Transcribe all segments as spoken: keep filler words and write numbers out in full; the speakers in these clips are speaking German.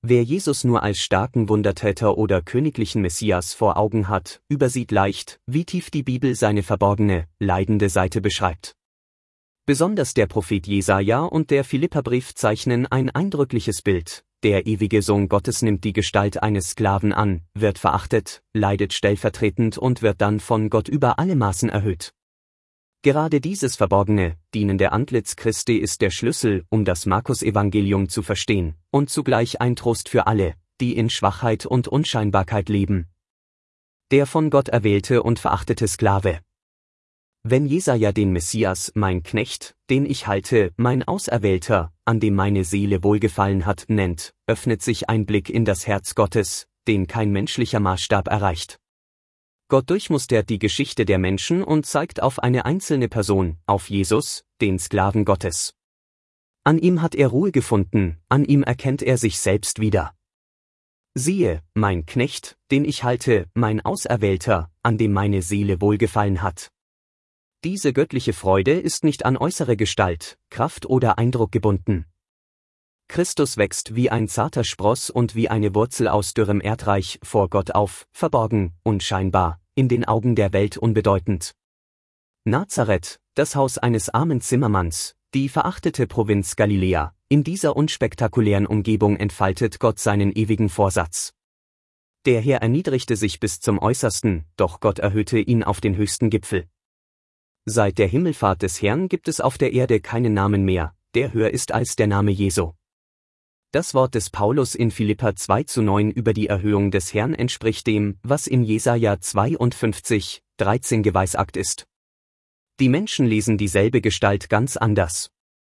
Wer Jesus nur als starken Wundertäter oder königlichen Messias vor Augen hat, übersieht leicht, wie tief die Bibel seine verborgene, leidende Seite beschreibt. Besonders der Prophet Jesaja und der Philipperbrief zeichnen ein eindrückliches Bild. Der ewige Sohn Gottes nimmt die Gestalt eines Sklaven an, wird verachtet, leidet stellvertretend und wird dann von Gott über alle Maßen erhöht. Gerade dieses verborgene, dienende Antlitz Christi ist der Schlüssel, um das Markus-Evangelium zu verstehen, und zugleich ein Trost für alle, die in Schwachheit und Unscheinbarkeit leben. Der von Gott erwählte und verachtete Sklave. Wenn Jesaja den Messias, mein Knecht, den ich halte, mein Auserwählter, an dem meine Seele wohlgefallen hat, nennt, öffnet sich ein Blick in das Herz Gottes, den kein menschlicher Maßstab erreicht. Gott durchmustert die Geschichte der Menschen und zeigt auf eine einzelne Person, auf Jesus, den Sklaven Gottes. An ihm hat er Ruhe gefunden, an ihm erkennt er sich selbst wieder. Siehe, mein Knecht, den ich halte, mein Auserwählter, an dem meine Seele wohlgefallen hat. Diese göttliche Freude ist nicht an äußere Gestalt, Kraft oder Eindruck gebunden. Christus wächst wie ein zarter Spross und wie eine Wurzel aus dürrem Erdreich vor Gott auf, verborgen, unscheinbar, in den Augen der Welt unbedeutend. Nazareth, das Haus eines armen Zimmermanns, die verachtete Provinz Galiläa, in dieser unspektakulären Umgebung entfaltet Gott seinen ewigen Vorsatz. Der Herr erniedrigte sich bis zum Äußersten, doch Gott erhöhte ihn auf den höchsten Gipfel. Seit der Himmelfahrt des Herrn gibt es auf der Erde keinen Namen mehr, der höher ist als der Name Jesu. Das Wort des Paulus in Philipper zwei zu neun über die Erhöhung des Herrn entspricht dem, was in Jesaja zweiundfünfzig, dreizehn geweissagt ist. Die Menschen lesen dieselbe Gestalt ganz anders.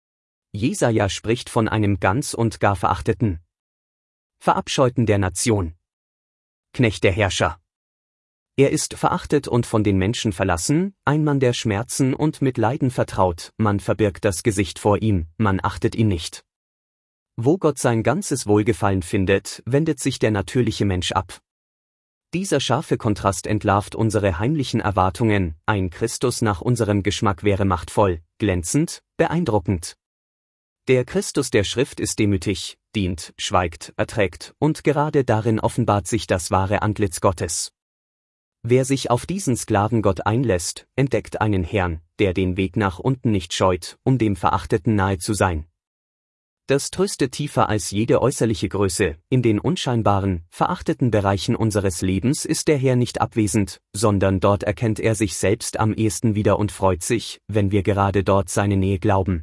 Jesaja spricht von einem ganz und gar verachteten, verabscheuten der Nation, Knecht der Herrscher. Er ist verachtet und von den Menschen verlassen, ein Mann der Schmerzen und mit Leiden vertraut, man verbirgt das Gesicht vor ihm, man achtet ihn nicht. Wo Gott sein ganzes Wohlgefallen findet, wendet sich der natürliche Mensch ab. Dieser scharfe Kontrast entlarvt unsere heimlichen Erwartungen, ein Christus nach unserem Geschmack wäre machtvoll, glänzend, beeindruckend. Der Christus der Schrift ist demütig, dient, schweigt, erträgt, und gerade darin offenbart sich das wahre Antlitz Gottes. Wer sich auf diesen Sklavengott einlässt, entdeckt einen Herrn, der den Weg nach unten nicht scheut, um dem Verachteten nahe zu sein. Das tröstet tiefer als jede äußerliche Größe, in den unscheinbaren, verachteten Bereichen unseres Lebens ist der Herr nicht abwesend, sondern dort erkennt er sich selbst am ehesten wieder und freut sich, wenn wir gerade dort seine Nähe glauben.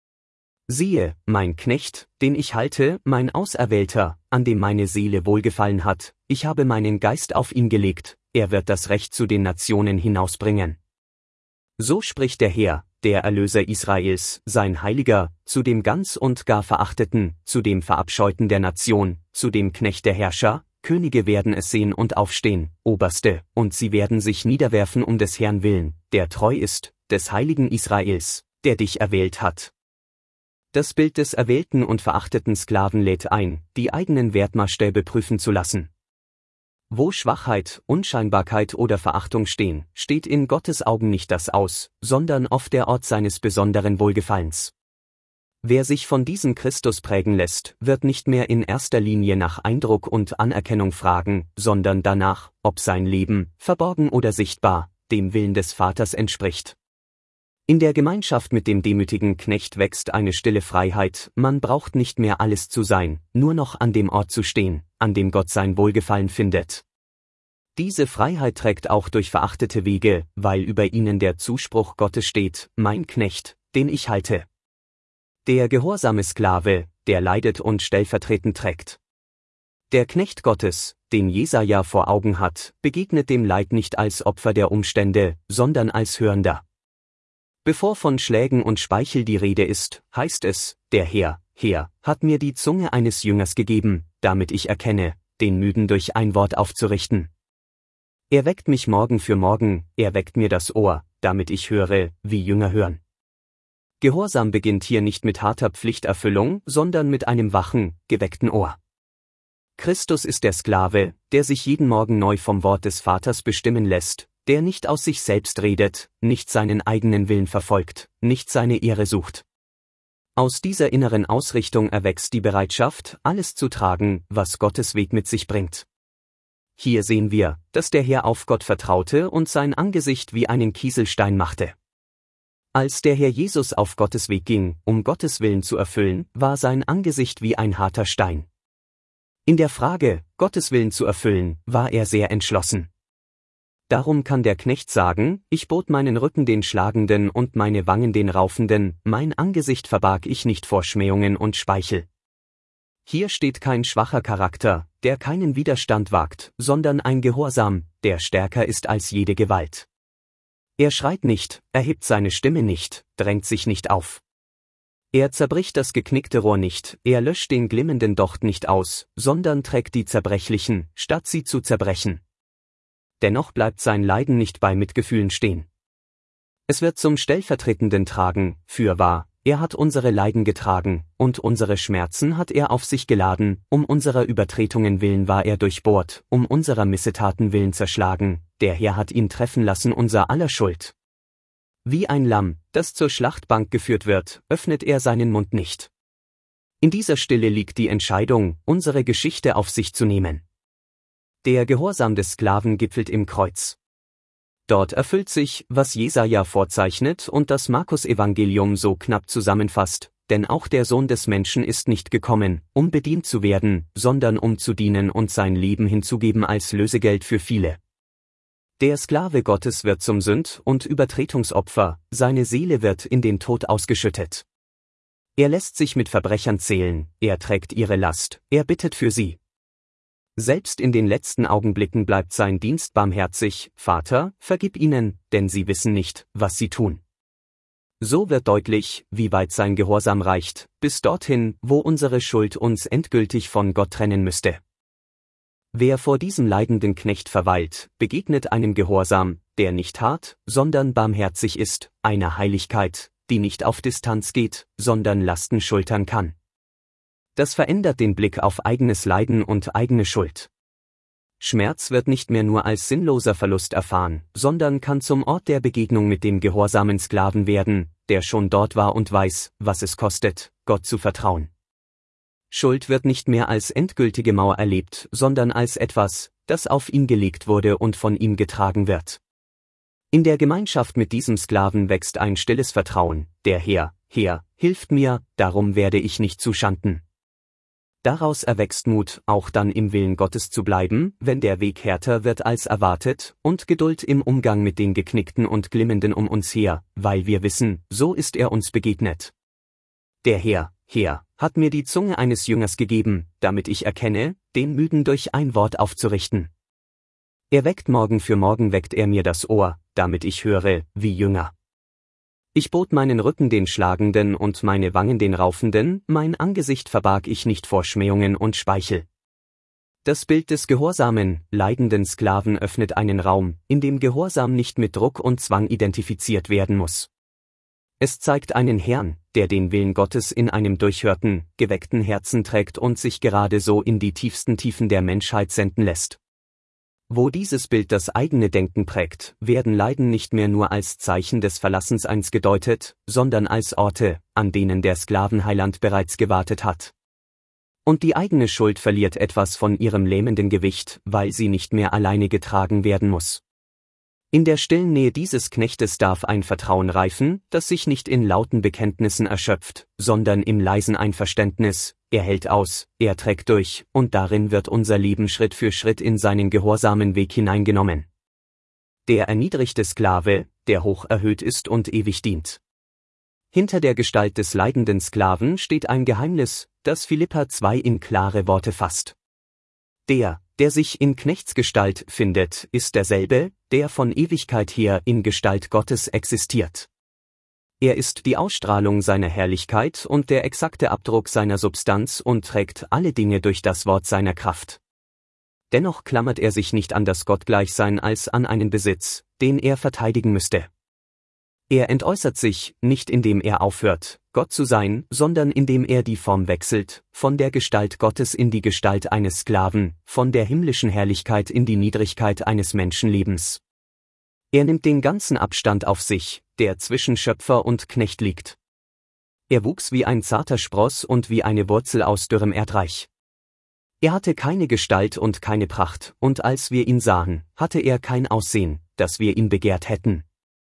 Siehe, mein Knecht, den ich halte, mein Auserwählter, an dem meine Seele wohlgefallen hat, ich habe meinen Geist auf ihn gelegt, er wird das Recht zu den Nationen hinausbringen. So spricht der Herr, der Erlöser Israels, sein Heiliger, zu dem ganz und gar Verachteten, zu dem Verabscheuten der Nation, zu dem Knecht der Herrscher, Könige werden es sehen und aufstehen, Oberste, und sie werden sich niederwerfen um des Herrn willen, der treu ist, des Heiligen Israels, der dich erwählt hat. Das Bild des erwählten und verachteten Sklaven lädt ein, die eigenen Wertmaßstäbe prüfen zu lassen. Wo Schwachheit, Unscheinbarkeit oder Verachtung stehen, steht in Gottes Augen nicht das Aus, sondern oft der Ort seines besonderen Wohlgefallens. Wer sich von diesem Christus prägen lässt, wird nicht mehr in erster Linie nach Eindruck und Anerkennung fragen, sondern danach, ob sein Leben, verborgen oder sichtbar, dem Willen des Vaters entspricht. In der Gemeinschaft mit dem demütigen Knecht wächst eine stille Freiheit, man braucht nicht mehr alles zu sein, nur noch an dem Ort zu stehen, an dem Gott sein Wohlgefallen findet. Diese Freiheit trägt auch durch verachtete Wege, weil über ihnen der Zuspruch Gottes steht, mein Knecht, den ich halte. Der gehorsame Sklave, der leidet und stellvertretend trägt. Der Knecht Gottes, den Jesaja vor Augen hat, begegnet dem Leid nicht als Opfer der Umstände, sondern als Hörender. Bevor von Schlägen und Speichel die Rede ist, heißt es, der Herr, Herr, hat mir die Zunge eines Jüngers gegeben, damit ich erkenne, den Müden durch ein Wort aufzurichten. Er weckt mich Morgen für Morgen, er weckt mir das Ohr, damit ich höre, wie Jünger hören. Gehorsam beginnt hier nicht mit harter Pflichterfüllung, sondern mit einem wachen, geweckten Ohr. Christus ist der Sklave, der sich jeden Morgen neu vom Wort des Vaters bestimmen lässt, der nicht aus sich selbst redet, nicht seinen eigenen Willen verfolgt, nicht seine Ehre sucht. Aus dieser inneren Ausrichtung erwächst die Bereitschaft, alles zu tragen, was Gottes Weg mit sich bringt. Hier sehen wir, dass der Herr auf Gott vertraute und sein Angesicht wie einen Kieselstein machte. Als der Herr Jesus auf Gottes Weg ging, um Gottes Willen zu erfüllen, war sein Angesicht wie ein harter Stein. In der Frage, Gottes Willen zu erfüllen, war er sehr entschlossen. Darum kann der Knecht sagen, ich bot meinen Rücken den Schlagenden und meine Wangen den Raufenden, mein Angesicht verbarg ich nicht vor Schmähungen und Speichel. Hier steht kein schwacher Charakter, der keinen Widerstand wagt, sondern ein Gehorsam, der stärker ist als jede Gewalt. Er schreit nicht, erhebt seine Stimme nicht, drängt sich nicht auf. Er zerbricht das geknickte Rohr nicht, er löscht den glimmenden Docht nicht aus, sondern trägt die Zerbrechlichen, statt sie zu zerbrechen. Dennoch bleibt sein Leiden nicht bei Mitgefühlen stehen. Es wird zum stellvertretenden Tragen, fürwahr, er hat unsere Leiden getragen, und unsere Schmerzen hat er auf sich geladen, um unserer Übertretungen willen war er durchbohrt, um unserer Missetaten willen zerschlagen, der Herr hat ihn treffen lassen unser aller Schuld. Wie ein Lamm, das zur Schlachtbank geführt wird, öffnet er seinen Mund nicht. In dieser Stille liegt die Entscheidung, unsere Geschichte auf sich zu nehmen. Der Gehorsam des Sklaven gipfelt im Kreuz. Dort erfüllt sich, was Jesaja vorzeichnet und das Markus-Evangelium so knapp zusammenfasst, denn auch der Sohn des Menschen ist nicht gekommen, um bedient zu werden, sondern um zu dienen und sein Leben hinzugeben als Lösegeld für viele. Der Sklave Gottes wird zum Sünd- und Übertretungsopfer, seine Seele wird in den Tod ausgeschüttet. Er lässt sich mit Verbrechern zählen, er trägt ihre Last, er bittet für sie. Selbst in den letzten Augenblicken bleibt sein Dienst barmherzig, Vater, vergib ihnen, denn sie wissen nicht, was sie tun. So wird deutlich, wie weit sein Gehorsam reicht, bis dorthin, wo unsere Schuld uns endgültig von Gott trennen müsste. Wer vor diesem leidenden Knecht verweilt, begegnet einem Gehorsam, der nicht hart, sondern barmherzig ist, einer Heiligkeit, die nicht auf Distanz geht, sondern Lasten schultern kann. Das verändert den Blick auf eigenes Leiden und eigene Schuld. Schmerz wird nicht mehr nur als sinnloser Verlust erfahren, sondern kann zum Ort der Begegnung mit dem gehorsamen Sklaven werden, der schon dort war und weiß, was es kostet, Gott zu vertrauen. Schuld wird nicht mehr als endgültige Mauer erlebt, sondern als etwas, das auf ihn gelegt wurde und von ihm getragen wird. In der Gemeinschaft mit diesem Sklaven wächst ein stilles Vertrauen, der Herr, Herr, hilft mir, darum werde ich nicht zuschanden. Daraus erwächst Mut, auch dann im Willen Gottes zu bleiben, wenn der Weg härter wird als erwartet, und Geduld im Umgang mit den Geknickten und Glimmenden um uns her, weil wir wissen, so ist er uns begegnet. Der Herr, Herr, hat mir die Zunge eines Jüngers gegeben, damit ich erkenne, den Müden durch ein Wort aufzurichten. Er weckt Morgen für Morgen weckt er mir das Ohr, damit ich höre, wie Jünger. Ich bot meinen Rücken den Schlagenden und meine Wangen den Raufenden, mein Angesicht verbarg ich nicht vor Schmähungen und Speichel. Das Bild des gehorsamen, leidenden Sklaven öffnet einen Raum, in dem Gehorsam nicht mit Druck und Zwang identifiziert werden muss. Es zeigt einen Herrn, der den Willen Gottes in einem durchhörten, geweckten Herzen trägt und sich gerade so in die tiefsten Tiefen der Menschheit senden lässt. Wo dieses Bild das eigene Denken prägt, werden Leiden nicht mehr nur als Zeichen des Verlassenseins gedeutet, sondern als Orte, an denen der Sklavenheiland bereits gewartet hat. Und die eigene Schuld verliert etwas von ihrem lähmenden Gewicht, weil sie nicht mehr alleine getragen werden muss. In der stillen Nähe dieses Knechtes darf ein Vertrauen reifen, das sich nicht in lauten Bekenntnissen erschöpft, sondern im leisen Einverständnis, er hält aus, er trägt durch, und darin wird unser Leben Schritt für Schritt in seinen gehorsamen Weg hineingenommen. Der erniedrigte Sklave, der hoch erhöht ist und ewig dient. Hinter der Gestalt des leidenden Sklaven steht ein Geheimnis, das Philipper zwei in klare Worte fasst. Der, der sich in Knechtsgestalt findet, ist derselbe, der von Ewigkeit her in Gestalt Gottes existiert. Er ist die Ausstrahlung seiner Herrlichkeit und der exakte Abdruck seiner Substanz und trägt alle Dinge durch das Wort seiner Kraft. Dennoch klammert er sich nicht an das Gottgleichsein als an einen Besitz, den er verteidigen müsste. Er entäußert sich, nicht indem er aufhört, Gott zu sein, sondern indem er die Form wechselt, von der Gestalt Gottes in die Gestalt eines Sklaven, von der himmlischen Herrlichkeit in die Niedrigkeit eines Menschenlebens. Er nimmt den ganzen Abstand auf sich, der zwischen Schöpfer und Knecht liegt. Er wuchs wie ein zarter Spross und wie eine Wurzel aus dürrem Erdreich. Er hatte keine Gestalt und keine Pracht, und als wir ihn sahen, hatte er kein Aussehen, dass wir ihn begehrt hätten.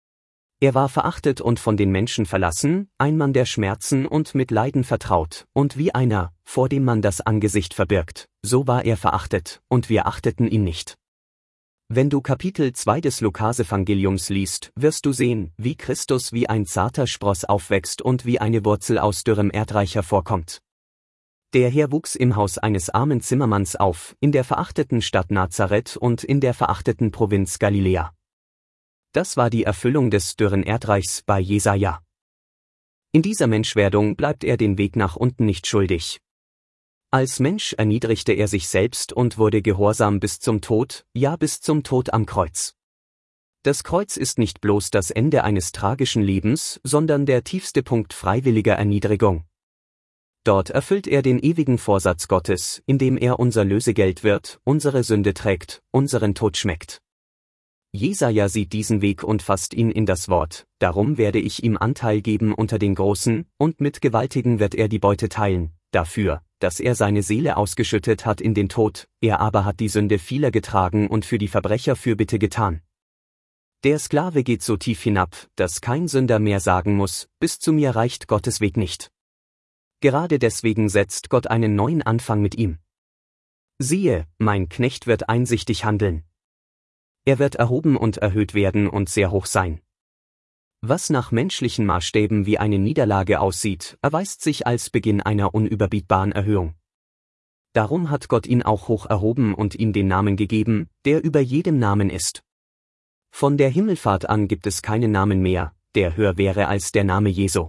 Er war verachtet und von den Menschen verlassen, ein Mann der Schmerzen und mit Leiden vertraut, und wie einer, vor dem man das Angesicht verbirgt, so war er verachtet, und wir achteten ihn nicht. Wenn du Kapitel zwei des Lukasevangeliums liest, wirst du sehen, wie Christus wie ein zarter Spross aufwächst und wie eine Wurzel aus dürrem Erdreich hervorkommt. Der Herr wuchs im Haus eines armen Zimmermanns auf, in der verachteten Stadt Nazareth und in der verachteten Provinz Galiläa. Das war die Erfüllung des dürren Erdreichs bei Jesaja. In dieser Menschwerdung bleibt er den Weg nach unten nicht schuldig. Als Mensch erniedrigte er sich selbst und wurde gehorsam bis zum Tod, ja bis zum Tod am Kreuz. Das Kreuz ist nicht bloß das Ende eines tragischen Lebens, sondern der tiefste Punkt freiwilliger Erniedrigung. Dort erfüllt er den ewigen Vorsatz Gottes, indem er unser Lösegeld wird, unsere Sünde trägt, unseren Tod schmeckt. Jesaja sieht diesen Weg und fasst ihn in das Wort: Darum werde ich ihm Anteil geben unter den Großen, und mit Gewaltigen wird er die Beute teilen, dafür, dass er seine Seele ausgeschüttet hat in den Tod, er aber hat die Sünde vieler getragen und für die Verbrecher Fürbitte getan. Der Sklave geht so tief hinab, dass kein Sünder mehr sagen muss: Bis zu mir reicht Gottes Weg nicht. Gerade deswegen setzt Gott einen neuen Anfang mit ihm. Siehe, mein Knecht wird einsichtig handeln. Er wird erhoben und erhöht werden und sehr hoch sein. Was nach menschlichen Maßstäben wie eine Niederlage aussieht, erweist sich als Beginn einer unüberbietbaren Erhöhung. Darum hat Gott ihn auch hoch erhoben und ihm den Namen gegeben, der über jedem Namen ist. Von der Himmelfahrt an gibt es keinen Namen mehr, der höher wäre als der Name Jesu.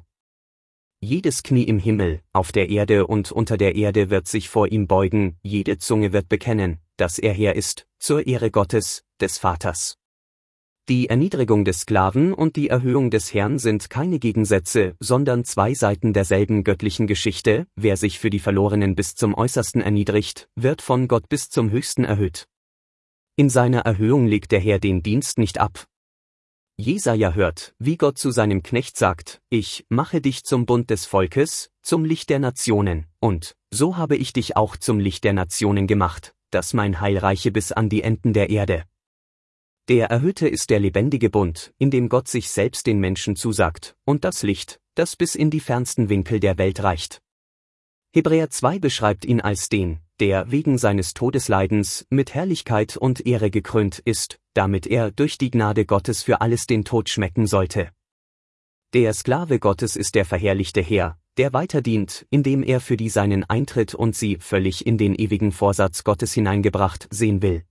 Jedes Knie im Himmel, auf der Erde und unter der Erde wird sich vor ihm beugen, jede Zunge wird bekennen, dass er Herr ist, zur Ehre Gottes, des Vaters. Die Erniedrigung des Sklaven und die Erhöhung des Herrn sind keine Gegensätze, sondern zwei Seiten derselben göttlichen Geschichte: Wer sich für die Verlorenen bis zum Äußersten erniedrigt, wird von Gott bis zum Höchsten erhöht. In seiner Erhöhung legt der Herr den Dienst nicht ab. Jesaja hört, wie Gott zu seinem Knecht sagt: Ich mache dich zum Bund des Volkes, zum Licht der Nationen, und so habe ich dich auch zum Licht der Nationen gemacht, dass mein Heil reiche bis an die Enden der Erde. Der Erhöhte ist der lebendige Bund, in dem Gott sich selbst den Menschen zusagt, und das Licht, das bis in die fernsten Winkel der Welt reicht. Hebräer zwei beschreibt ihn als den, der wegen seines Todesleidens mit Herrlichkeit und Ehre gekrönt ist, damit er durch die Gnade Gottes für alles den Tod schmecken sollte. Der Sklave Gottes ist der verherrlichte Herr, der weiter dient, indem er für die Seinen eintritt und sie völlig in den ewigen Vorsatz Gottes hineingebracht sehen will.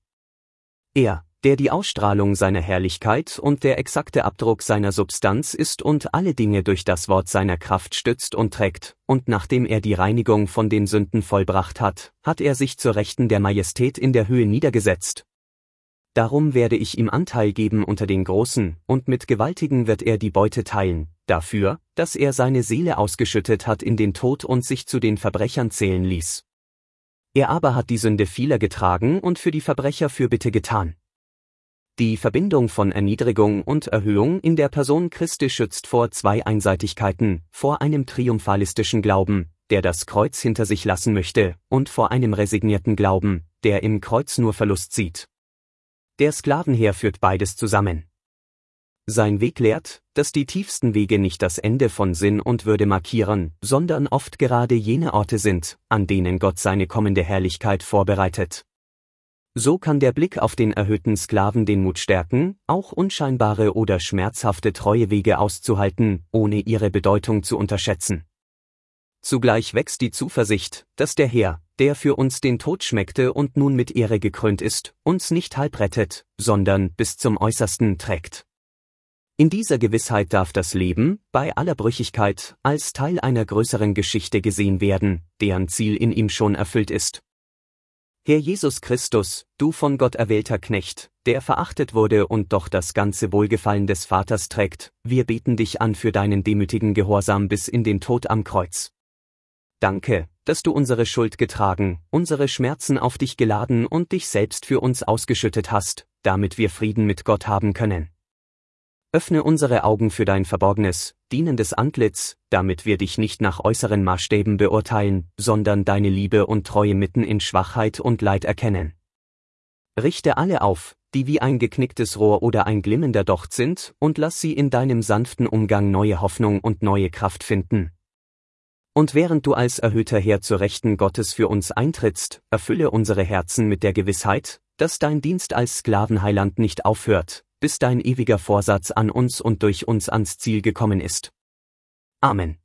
Er, der die Ausstrahlung seiner Herrlichkeit und der exakte Abdruck seiner Substanz ist und alle Dinge durch das Wort seiner Kraft stützt und trägt, und nachdem er die Reinigung von den Sünden vollbracht hat, hat er sich zur Rechten der Majestät in der Höhe niedergesetzt. Darum werde ich ihm Anteil geben unter den Großen, und mit Gewaltigen wird er die Beute teilen, dafür, dass er seine Seele ausgeschüttet hat in den Tod und sich zu den Verbrechern zählen ließ. Er aber hat die Sünde vieler getragen und für die Verbrecher Fürbitte getan. Die Verbindung von Erniedrigung und Erhöhung in der Person Christi schützt vor zwei Einseitigkeiten, vor einem triumphalistischen Glauben, der das Kreuz hinter sich lassen möchte, und vor einem resignierten Glauben, der im Kreuz nur Verlust sieht. Der Sklavenherr führt beides zusammen. Sein Weg lehrt, dass die tiefsten Wege nicht das Ende von Sinn und Würde markieren, sondern oft gerade jene Orte sind, an denen Gott seine kommende Herrlichkeit vorbereitet. So kann der Blick auf den erhöhten Sklaven den Mut stärken, auch unscheinbare oder schmerzhafte Treuewege auszuhalten, ohne ihre Bedeutung zu unterschätzen. Zugleich wächst die Zuversicht, dass der Herr, der für uns den Tod schmeckte und nun mit Ehre gekrönt ist, uns nicht halb rettet, sondern bis zum Äußersten trägt. In dieser Gewissheit darf das Leben, bei aller Brüchigkeit, als Teil einer größeren Geschichte gesehen werden, deren Ziel in ihm schon erfüllt ist. Herr Jesus Christus, du von Gott erwählter Knecht, der verachtet wurde und doch das ganze Wohlgefallen des Vaters trägt, wir beten dich an für deinen demütigen Gehorsam bis in den Tod am Kreuz. Danke, dass du unsere Schuld getragen, unsere Schmerzen auf dich geladen und dich selbst für uns ausgeschüttet hast, damit wir Frieden mit Gott haben können. Öffne unsere Augen für dein verborgenes, dienendes Antlitz, damit wir dich nicht nach äußeren Maßstäben beurteilen, sondern deine Liebe und Treue mitten in Schwachheit und Leid erkennen. Richte alle auf, die wie ein geknicktes Rohr oder ein glimmender Docht sind, und lass sie in deinem sanften Umgang neue Hoffnung und neue Kraft finden. Und während du als erhöhter Herr zur Rechten Gottes für uns eintrittst, erfülle unsere Herzen mit der Gewissheit, dass dein Dienst als Sklavenheiland nicht aufhört, bis dein ewiger Vorsatz an uns und durch uns ans Ziel gekommen ist. Amen.